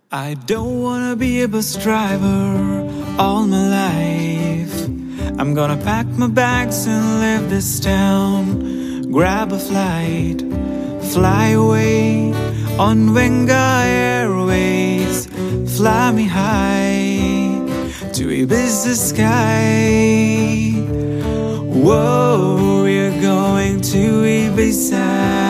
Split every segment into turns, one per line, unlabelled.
I don't wanna be a bus driver all my life. I'm gonna pack my bags and leave this town, grab a flight, fly away on Venga Airways. Fly me high to Ibiza sky. Whoa, we're going to Ibiza.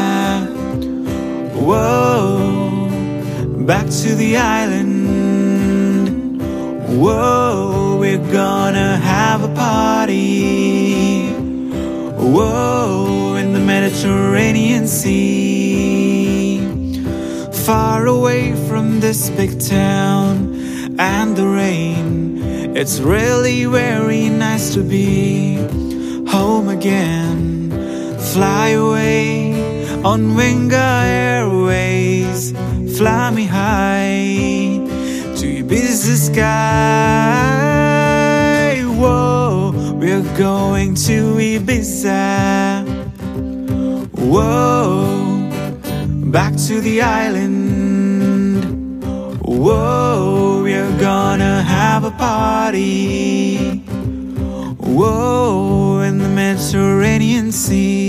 Whoa, back to the island. Whoa, we're gonna have a party. Whoa, in the Mediterranean Sea. Far away from this big town and the rain, it's really very nice to be home again. Fly away on Venga Airways. Fly me high to Ibiza sky. Whoa, we're going to Ibiza. Whoa, back to the island. Whoa, we're gonna have a party. Whoa, in the Mediterranean Sea.